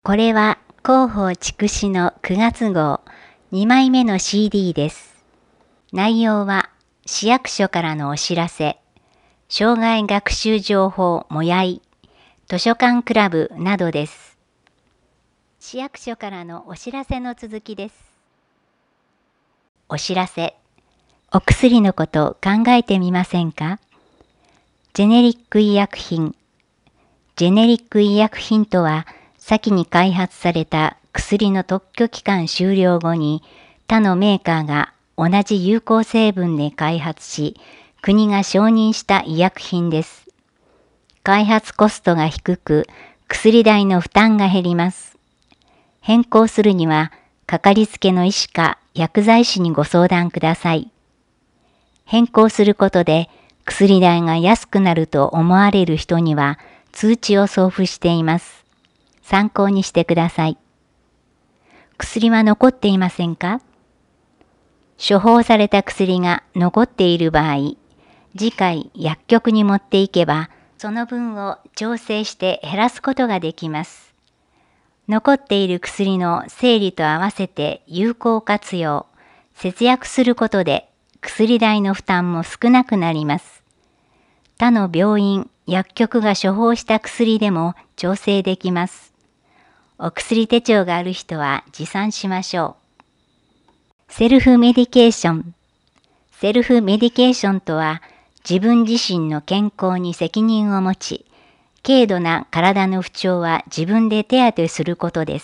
これは広報筑紫の9月号2枚目の CD です。内容は市役所からのお知らせ、障害学習情報もやい、図書館クラブなどです。市役所からのお知らせの続きです。お知らせ。お薬のこと考えてみませんか？ジェネリック医薬品。ジェネリック医薬品とは、先に開発された薬の特許期間終了後に他のメーカーが同じ有効成分で開発し、国が承認した医薬品です。開発コストが低く、薬代の負担が減ります。変更するには、かかりつけの医師か薬剤師にご相談ください。変更することで、薬代が安くなると思われる人には、通知を送付しています。参考にしてください。薬は残っていませんか？処方された薬が残っている場合、次回薬局に持っていけば、その分を調整して減らすことができます。残っている薬の整理と合わせて有効活用、節約することで薬代の負担も少なくなります。他の病院、薬局が処方した薬でも調整できます。お薬手帳がある人は持参しましょう。セルフメディケーション。セルフメディケーションとは、自分自身の健康に責任を持ち、軽度な体の不調は自分で手当てすることです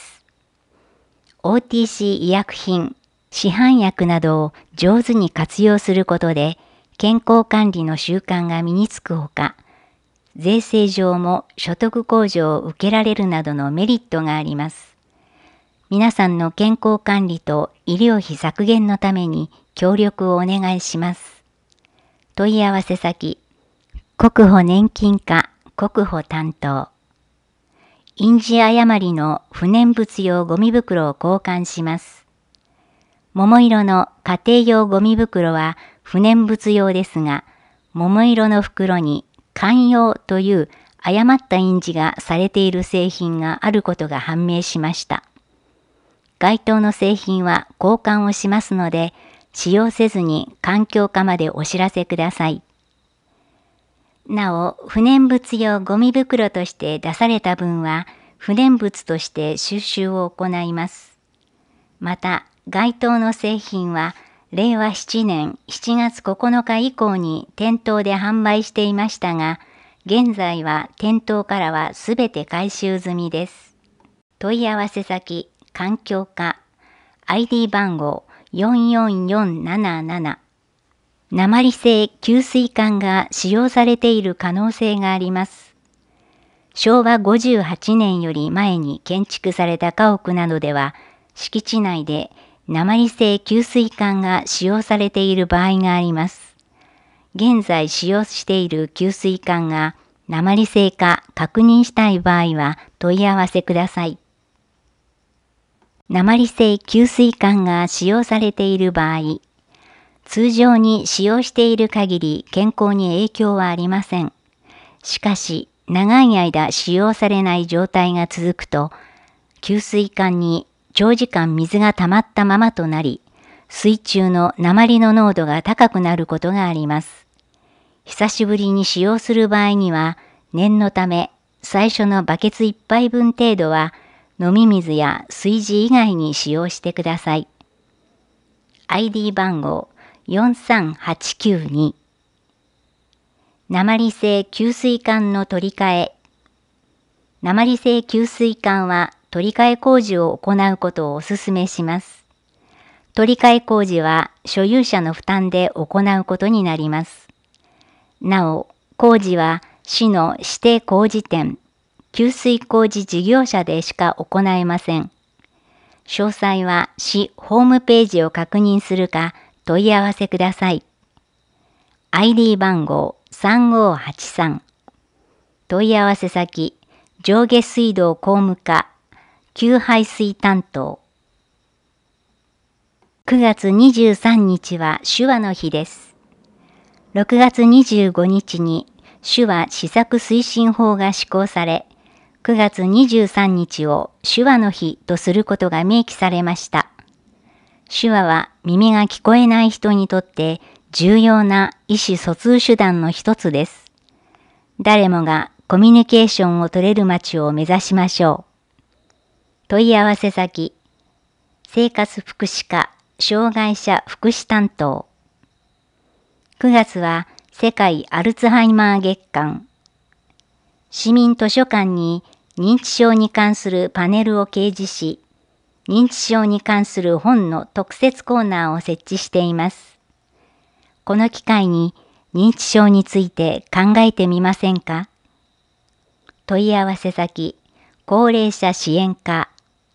。OTC 医薬品、市販薬などを上手に活用することで、健康管理の習慣が身につくほか、税制上も所得控除を受けられるなどのメリットがあります。皆さんの健康管理と医療費削減のために協力をお願いします。問い合わせ先、国保年金課国保担当。印字誤りの不燃物用ゴミ袋を交換します。桃色の家庭用ゴミ袋は不燃物用ですが、桃色の袋に寛用という誤った印字がされている製品があることが判明しました。該当の製品は交換をしますので、使用せずに環境課までお知らせください。なお、不燃物用ゴミ袋として出された分は、不燃物として収集を行います。また、該当の製品は、令和7年7月9日以降に店頭で販売していましたが、現在は店頭からはすべて回収済みです。問い合わせ先、環境課、ID 番号44477。鉛製給水管が使用されている可能性があります。昭和58年より前に建築された家屋などでは、敷地内で鉛製給水管が使用されている場合があります。現在使用している給水管が鉛製か確認したい場合は問い合わせください。鉛製給水管が使用されている場合、通常に使用している限り健康に影響はありません。しかし、長い間使用されない状態が続くと、給水管に長時間水が溜まったままとなり、水中の鉛の濃度が高くなることがあります。久しぶりに使用する場合には、念のため最初のバケツ1杯分程度は飲み水や炊事以外に使用してください。ID 番号43892。鉛製給水管の取り替え。鉛製給水管は取り替え工事を行うことをお勧めします。取り替え工事は所有者の負担で行うことになります。なお、工事は市の指定工事店、給水工事事業者でしか行えません。詳細は市ホームページを確認するか問い合わせください。ID 番号3583。問い合わせ先、上下水道工務課、給排水担当。9月23日は手話の日です。6月25日に手話施策推進法が施行され、 9月23日を手話の日とすることが明記されました。手話は耳が聞こえない人にとって重要な意思疎通手段の一つです。誰もがコミュニケーションを取れる街を目指しましょう。問い合わせ先、生活福祉課障害者福祉担当。9月は世界アルツハイマー月間。市民図書館に認知症に関するパネルを掲示し、認知症に関する本の特設コーナーを設置しています。この機会に認知症について考えてみませんか？問い合わせ先、高齢者支援課。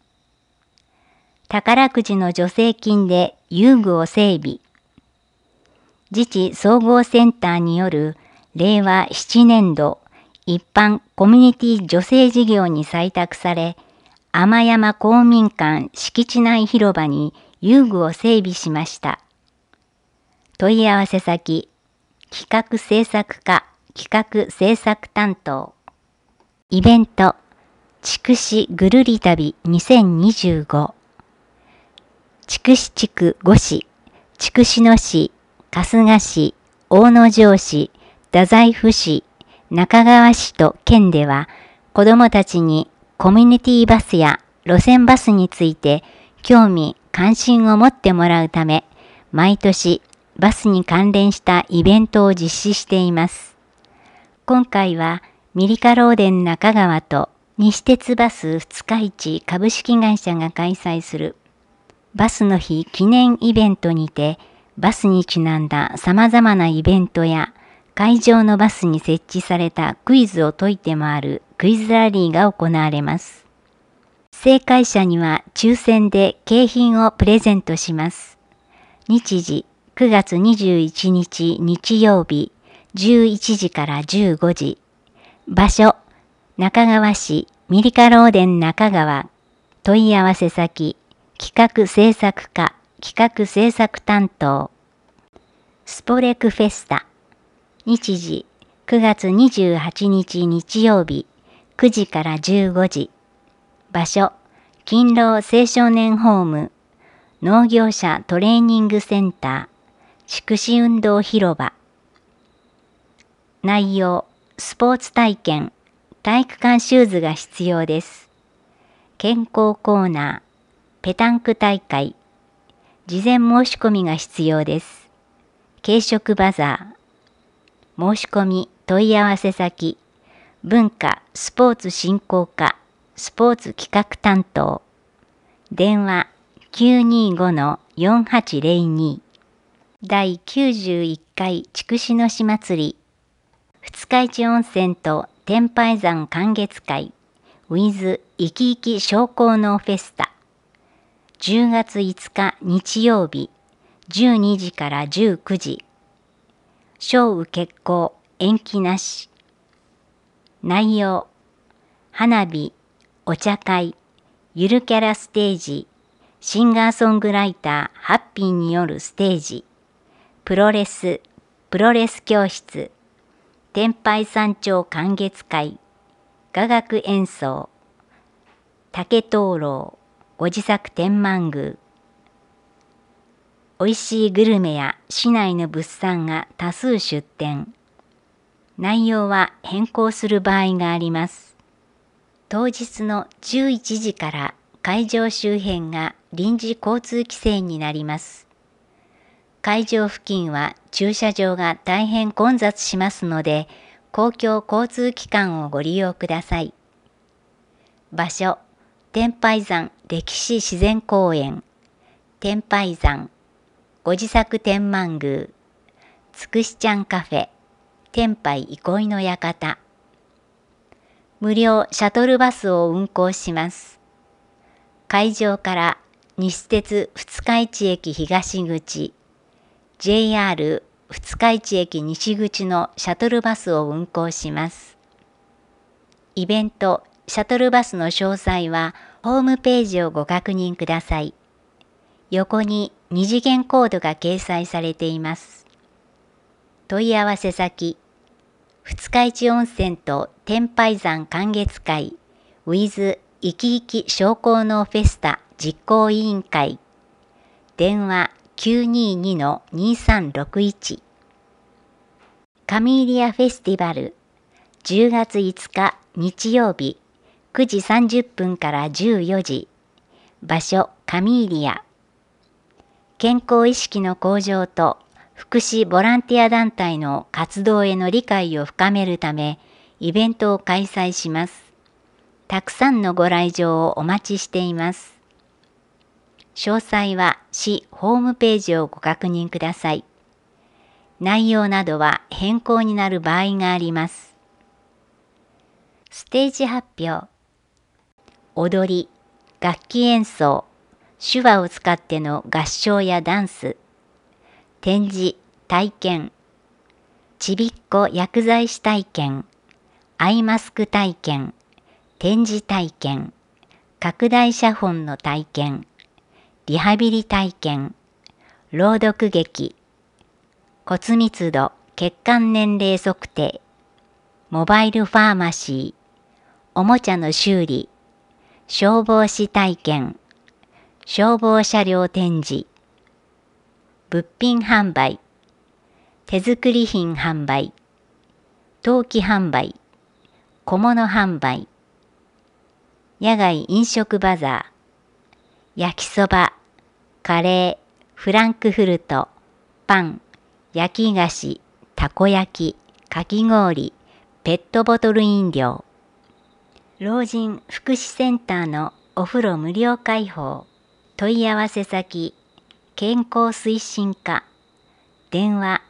宝くじの助成金で遊具を整備。自治総合センターによる令和7年度一般コミュニティ助成事業に採択され、天山公民館敷地内広場に遊具を整備しました。問い合わせ先、企画制作課企画制作担当。イベント、筑紫ぐるり旅2025。筑紫地区5市、筑紫野市、春日市、大野城市、太宰府市、中川市と県では、子どもたちにコミュニティバスや路線バスについて興味・関心を持ってもらうため、毎年バスに関連したイベントを実施しています。今回はミリカローデン中川と西鉄バス二日市株式会社が開催するバスの日記念イベントにて、バスにちなんだ様々なイベントや会場のバスに設置されたクイズを解いて回るクイズラリーが行われます。正解者には抽選で景品をプレゼントします。日時9月21日日曜日11時から15時。場所中川市ミリカローデン中川。問い合わせ先企画制作課企画制作担当。スポレクフェスタ。日時9月28日日曜日9時から15時。場所勤労青少年ホーム農業者トレーニングセンター筑紫運動広場。内容スポーツ体験体育館シューズが必要です。健康コーナーペタンク大会。事前申し込みが必要です。軽食バザー。申し込み問い合わせ先。文化スポーツ振興課スポーツ企画担当。電話 925-4802。第91回筑紫野市祭り。二日市温泉と天拝山観月会 with いきいき商工農フェスタ。10月5日日曜日12時から19時。小雨決行延期なし。内容花火、お茶会、ゆるキャラステージ、シンガーソングライターハッピーによるステージ、プロレス教室、天拝山頂観月会、雅楽演奏、竹灯籠、ご自作天満宮。おいしいグルメや市内の物産が多数出店。内容は変更する場合があります。当日の11時から会場周辺が臨時交通規制になります。会場付近は駐車場が大変混雑しますので、公共交通機関をご利用ください。場所天拝山歴史自然公園、天拝山、ご自作天満宮、つくしちゃんカフェ、天拝憩いの館。無料シャトルバスを運行します。会場から西鉄二日市駅東口、JR 二日市駅西口のシャトルバスを運行します。イベントシャトルバスの詳細はホームページをご確認ください。横に二次元コードが掲載されています。問い合わせ先、二日市温泉と天拝山観月会 with いきいき小効能フェスタ実行委員会電話 922-2361 カミーリアフェスティバル10月5日日曜日9時30分から14時場所カミーリア健康意識の向上と福祉ボランティア団体の活動への理解を深めるためイベントを開催します。たくさんのご来場をお待ちしています。詳細は市ホームページをご確認ください。内容などは変更になる場合があります。ステージ発表。踊り、楽器演奏、手話を使っての合唱やダンス、展示、体験、ちびっこ薬剤師体験、アイマスク体験、展示体験、拡大写本の体験、リハビリ体験、朗読劇、骨密度、血管年齢測定、モバイルファーマシー、おもちゃの修理、消防士体験、消防車両展示、物品販売、手作り品販売、陶器販売、小物販売、野外飲食バザー、焼きそば、カレー、フランクフルト、パン、焼き菓子、たこ焼き、かき氷、ペットボトル飲料、老人福祉センターのお風呂無料開放、問い合わせ先、健康推進課、電話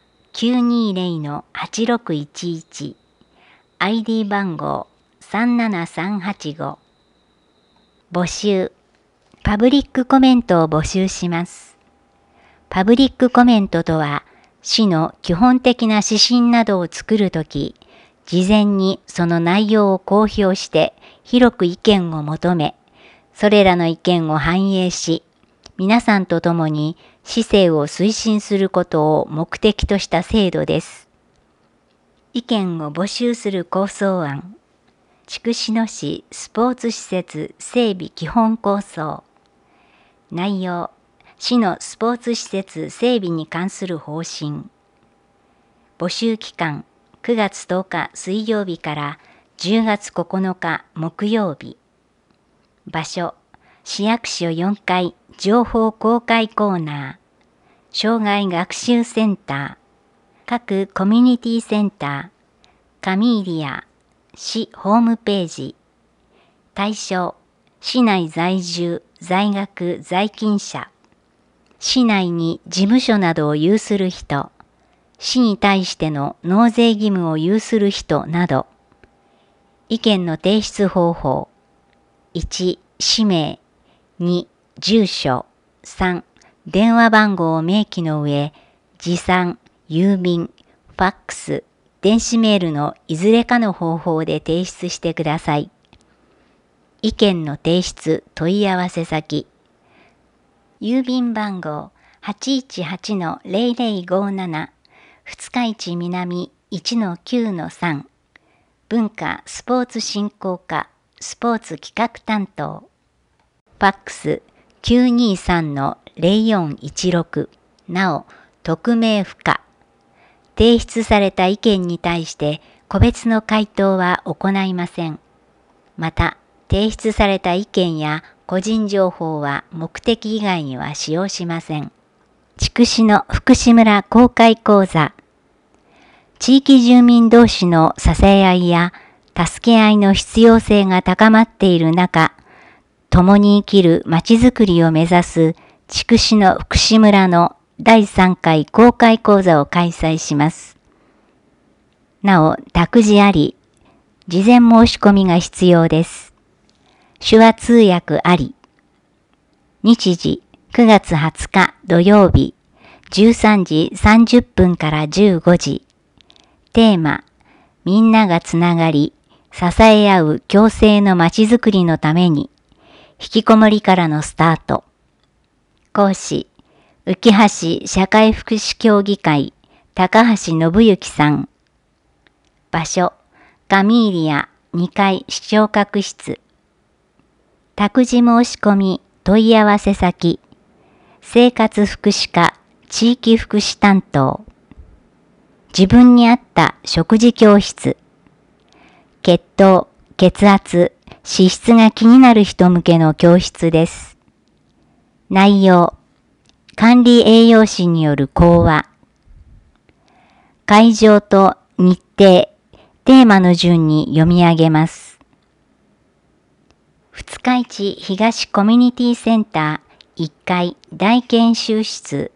920-8611、ID 番号37385、募集、パブリックコメントを募集します。パブリックコメントとは、市の基本的な指針などを作るとき、事前にその内容を公表して広く意見を求め、それらの意見を反映し、皆さんと共に市政を推進することを目的とした制度です。意見を募集する構想案。筑紫野市スポーツ施設整備基本構想。内容、市のスポーツ施設整備に関する方針。募集期間、9月10日水曜日から10月9日木曜日。場所、市役所4階情報公開コーナー。障害学習センター。各コミュニティセンター。カミーリア。市ホームページ。対象、市内在住、在学、在勤者。市内に事務所などを有する人。市に対しての納税義務を有する人など。意見の提出方法。1、氏名。2、住所。3、電話番号を明記の上、持参、郵便、ファックス、電子メールのいずれかの方法で提出してください。意見の提出問い合わせ先。郵便番号 818-0057 二日市南 1-9-3 文化スポーツ振興課スポーツ企画担当。ファックス 923-0416 なお匿名不可。提出された意見に対して個別の回答は行いません。また、提出された意見や個人情報は目的以外には使用しません。筑紫野福祉村公開講座。地域住民同士の支え合いや助け合いの必要性が高まっている中、共に生きるまちづくりを目指す筑紫野福祉村の第3回公開講座を開催します。なお、託児あり、事前申し込みが必要です。手話通訳あり。日時9月20日土曜日、13時30分から15時。テーマ、みんながつながり、支え合う共生のまちづくりのために、引きこもりからのスタート。講師、浮橋社会福祉協議会高橋信之さん。場所、カミーリア2階視聴覚室。 託児申し込み問い合わせ先、生活福祉課地域福祉担当、自分に合った食事教室、血糖、血圧、脂質が気になる人向けの教室です。内容、管理栄養士による講話、会場と日程、テーマの順に読み上げます。二日市東コミュニティセンター1階大研修室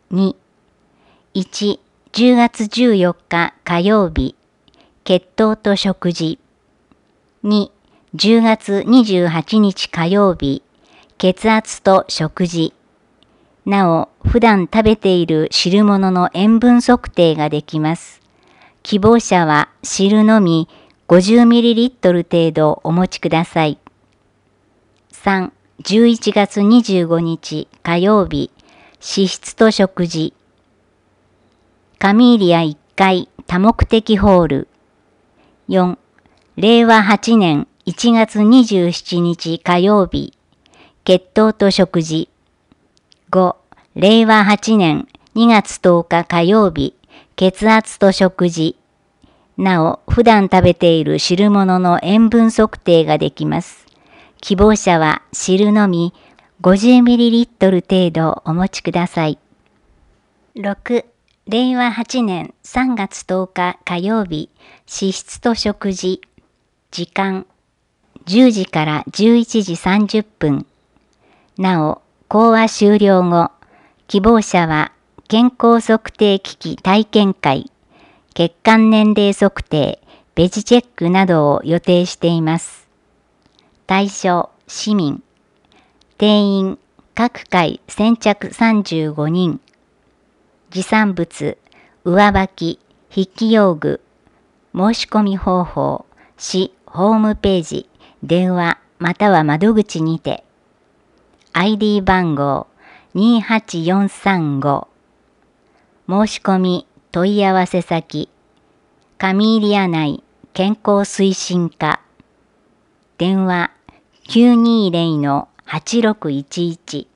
2、1、10月14日火曜日、血糖と食事。2、10月28日火曜日、血圧と食事。なお、普段食べている汁物の塩分測定ができます。希望者は汁のみ 50ml 程度お持ちください。3、11月25日火曜日、脂質と食事。カミーリア1階多目的ホール。4、令和8年1月27日火曜日、血糖と食事。5、令和8年2月10日火曜日、血圧と食事。なお、普段食べている汁物の塩分測定ができます。希望者は汁のみ 50ml 程度お持ちください。6、令和8年3月10日火曜日、脂質と食事。時間、10時から11時30分。なお、講話終了後、希望者は健康測定機器体験会、血管年齢測定、ベジチェックなどを予定しています。対象、市民。定員、各回先着35人。持参物、上履き、筆記用具。申し込み方法、市ホームページ、電話または窓口にて。ID 番号28435。申し込み問い合わせ先、カミーリア内健康推進課。電話920-8611。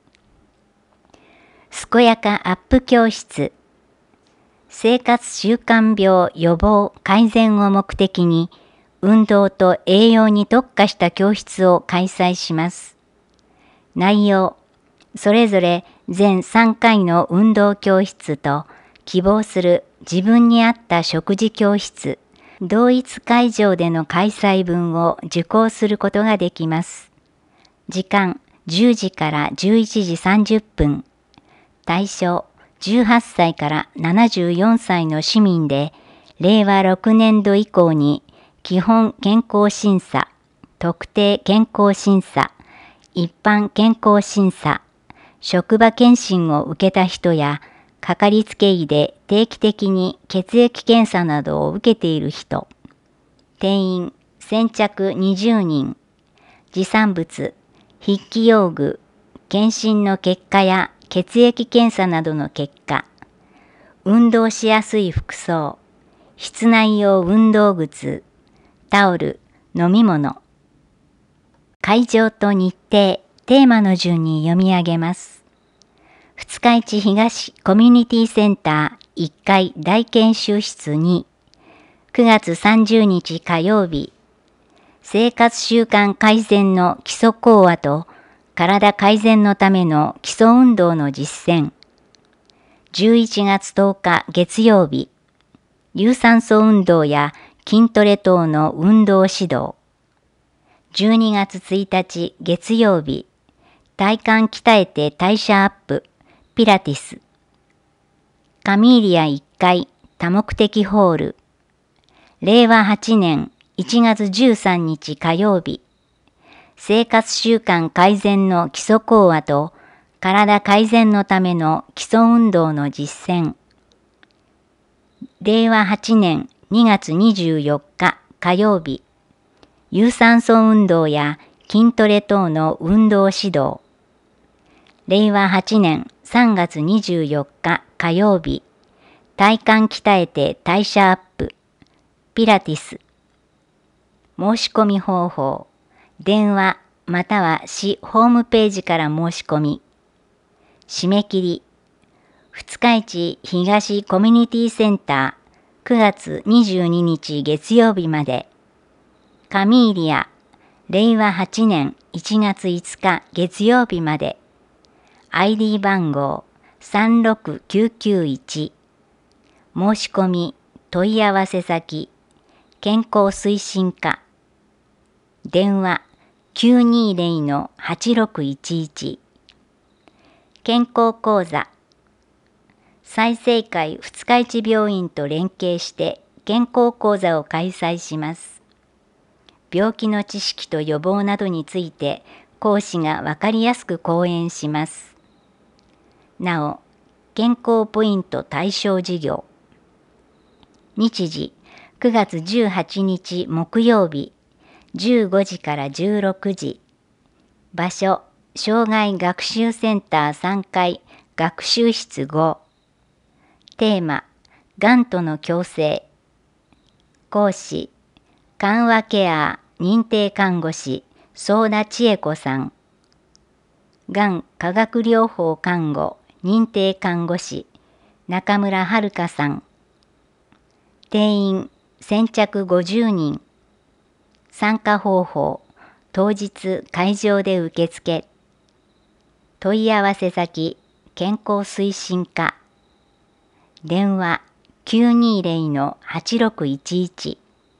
健やかアップ教室。生活習慣病予防改善を目的に、運動と栄養に特化した教室を開催します。内容、それぞれ全3回の運動教室と、希望する自分に合った食事教室、同一会場での開催分を受講することができます。時間、10時から11時30分。対象、18歳から74歳の市民で、令和6年度以降に基本健康審査、特定健康審査、一般健康審査、職場検診を受けた人や、かかりつけ医で定期的に血液検査などを受けている人。定員、先着20人。持参物、筆記用具、検診の結果や血液検査などの結果。運動しやすい服装、室内用運動靴、タオル、飲み物。会場と日程、テーマの順に読み上げます。二日市東コミュニティセンター1階大研修室2、9月30日火曜日、生活習慣改善の基礎講話と体改善のための基礎運動の実践。11月10日月曜日、有酸素運動や筋トレ等の運動指導。12月1日月曜日、体幹鍛えて代謝アップ、ピラティス。カミーリア1階多目的ホール。令和8年1月13日火曜日、生活習慣改善の基礎講話と体改善のための基礎運動の実践。令和8年2月24日火曜日、有酸素運動や筋トレ等の運動指導。令和8年3月24日火曜日、体幹鍛えて代謝アップ、ピラティス。申し込み方法、電話または市ホームページから申し込み。締め切り、二日市東コミュニティセンター9月22日月曜日まで。カミーリア、令和8年1月5日月曜日まで。ID 番号36991。申し込み、問い合わせ先、健康推進課。電話920-8611。健康講座。済生会二日市病院と連携して健康講座を開催します。病気の知識と予防などについて講師がわかりやすく講演します。なお、健康ポイント対象事業。日時、9月18日木曜日、15時から16時。場所、障害学習センター3階学習室5。テーマ、がんとの共生。講師、緩和ケア認定看護師、相田千恵子さん。がん化学療法看護認定看護師、中村遥さん。定員、先着50人。参加方法、当日会場で受付。問い合わせ先、健康推進課。電話920-8611。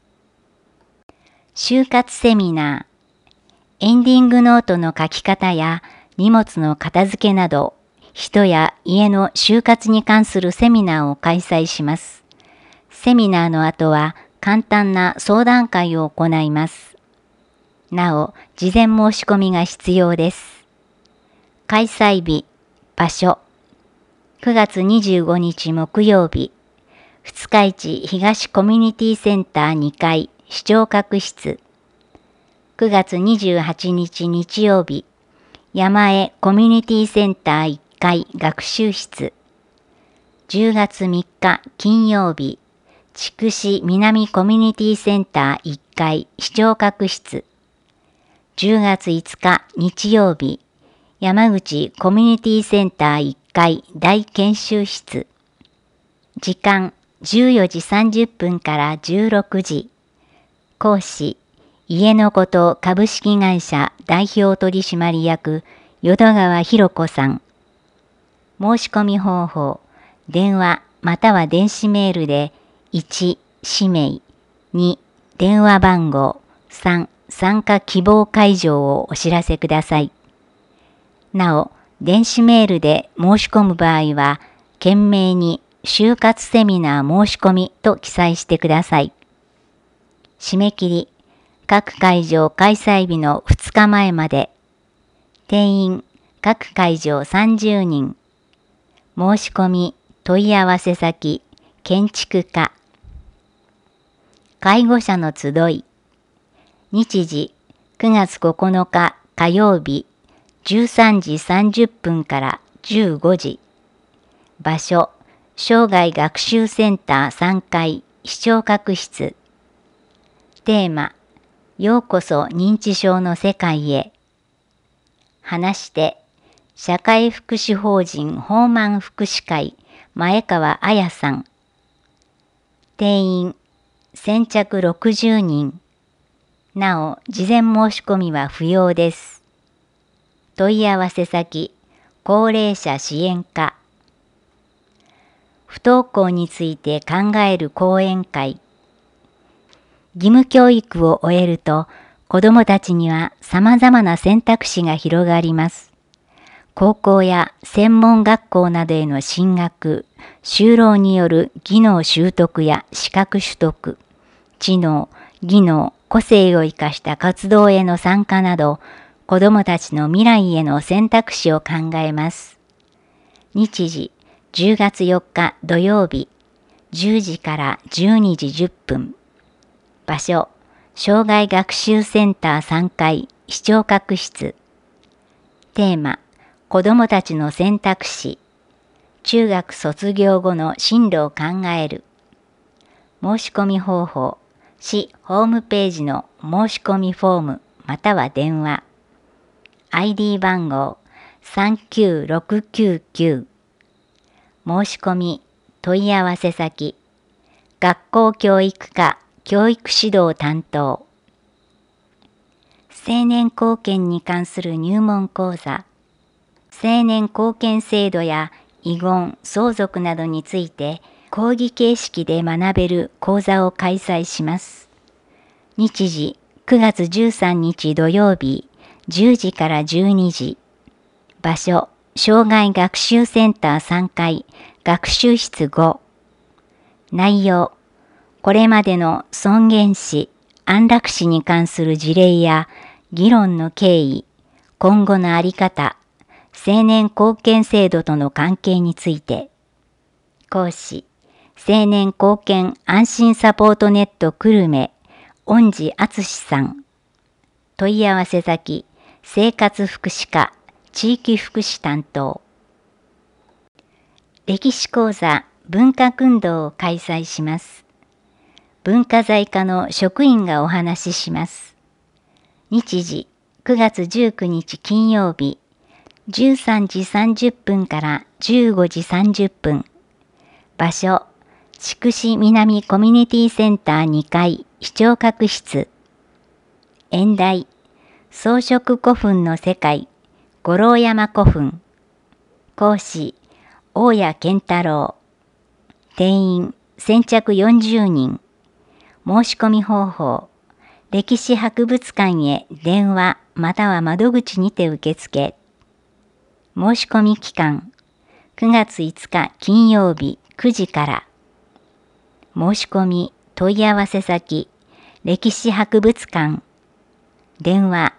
就活セミナー。エンディングノートの書き方や荷物の片付けなど、人や家の就活に関するセミナーを開催します。セミナーの後は簡単な相談会を行います。なお、事前申し込みが必要です。開催日、場所。9月25日木曜日、二日市東コミュニティセンター2階視聴覚室。9月28日日曜日、山江コミュニティセンター1階学習室。10月3日金曜日、筑紫南コミュニティセンター1階視聴覚室。10月5日日曜日、山口コミュニティセンター1階大研修室。時間14時30分から16時。講師、家のこと株式会社代表取締役淀川博子さん。申し込み方法、電話または電子メールで1、氏名、2、電話番号、3、参加希望会場をお知らせください。なお、電子メールで申し込む場合は、懸命に就活セミナー申し込みと記載してください。締め切り、各会場開催日の2日前まで。定員、各会場30人。申し込み、問い合わせ先、建築課。介護者の集い。日時、9月9日火曜日、13時30分から15時。場所、生涯学習センター3階視聴覚室。テーマ、ようこそ認知症の世界へ。話して、社会福祉法人ホーマン福祉会前川彩さん。定員、先着60人。なお、事前申し込みは不要です。問い合わせ先、高齢者支援課。不登校について考える講演会。義務教育を終えると、子どもたちには様々な選択肢が広がります。高校や専門学校などへの進学、就労による技能習得や資格取得、知能、技能、個性を生かした活動への参加など、子どもたちの未来への選択肢を考えます。日時、10月4日土曜日、10時から12時10分。場所、生涯学習センター3階視聴覚室。テーマ、子どもたちの選択肢。中学卒業後の進路を考える。申し込み方法、市ホームページの申し込みフォームまたは電話。 ID 番号39699。申し込み、問い合わせ先、学校教育課教育指導担当。成年後見に関する入門講座、成年後見制度や遺言、相続などについて講義形式で学べる講座を開催します。日時9月13日土曜日10時から12時。場所、障害学習センター3階学習室5。内容、これまでの尊厳死、安楽死に関する事例や議論の経緯、今後のあり方、成年後見制度との関係について。講師、成年後見安心サポートネット久留米、恩地敦さん。問い合わせ先、生活福祉課、地域福祉担当。歴史講座、文化訓導を開催します。文化財課の職員がお話しします。日時、9月19日金曜日、13時30分から15時30分。場所、筑紫南コミュニティセンター2階視聴覚室。演題、装飾古墳の世界、五郎山古墳。講師、大谷健太郎。定員、先着40人。申し込み方法、歴史博物館へ電話または窓口にて受付。申し込み期間、9月5日金曜日9時から。申し込み問い合わせ先、歴史博物館。電話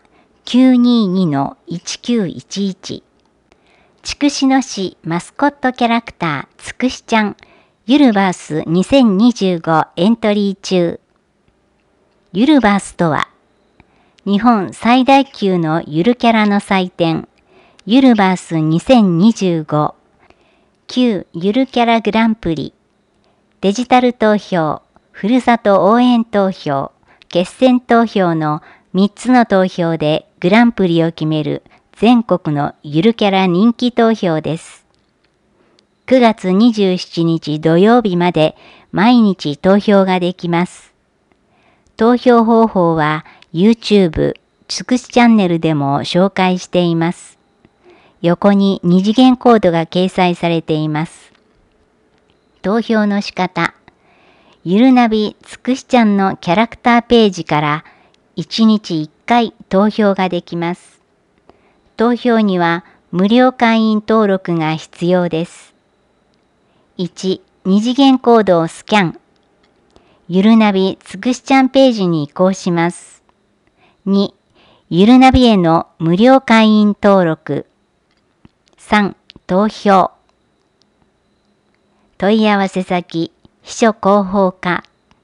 922-1911。筑紫野市マスコットキャラクターつくしちゃんユルバース2025エントリー中。ユルバースとは、日本最大級のゆるキャラの祭典、ユルバース2025、旧ゆるキャラグランプリ、デジタル投票、ふるさと応援投票、決選投票の3つの投票でグランプリを決める全国のゆるキャラ人気投票です。9月27日土曜日まで毎日投票ができます。投票方法は YouTube つくしチャンネルでも紹介しています。横に二次元コードが掲載されています。投票の仕方、ゆるなびつくしちゃんのキャラクターページから1日1回投票ができます。投票には無料会員登録が必要です。1、二次元コードをスキャン。ゆるなびつくしちゃんページに移行します。2、ゆるなびへの無料会員登録。3、投票。問い合わせ先、秘書広報課。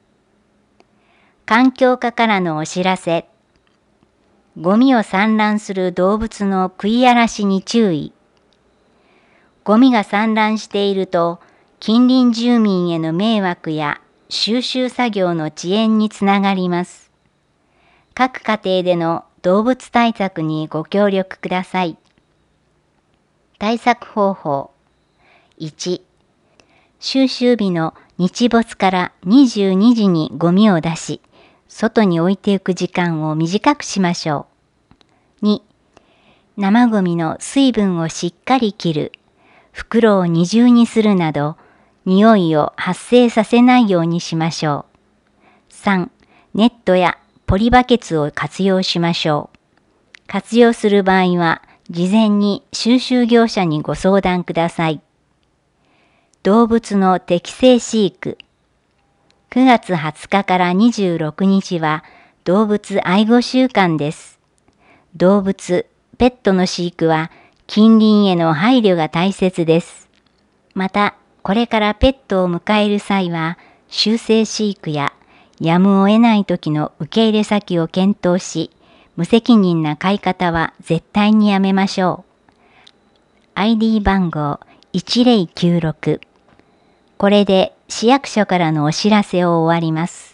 環境課からのお知らせ。ゴミを散乱する動物の食い荒らしに注意。ゴミが散乱していると、近隣住民への迷惑や収集作業の遅延につながります。各家庭での動物対策にご協力ください。対策方法。1、収集日の日没から22時にゴミを出し、外に置いていく時間を短くしましょう。2、生ゴミの水分をしっかり切る。袋を二重にするなど、匂いを発生させないようにしましょう。3、ネットやポリバケツを活用しましょう。活用する場合は、事前に収集業者にご相談ください。動物の適正飼育。9月20日から26日は動物愛護週間です。動物、ペットの飼育は近隣への配慮が大切です。また、これからペットを迎える際は、修正飼育ややむを得ない時の受け入れ先を検討し、無責任な飼い方は絶対にやめましょう。ID 番号1096。これで市役所からのお知らせを終わります。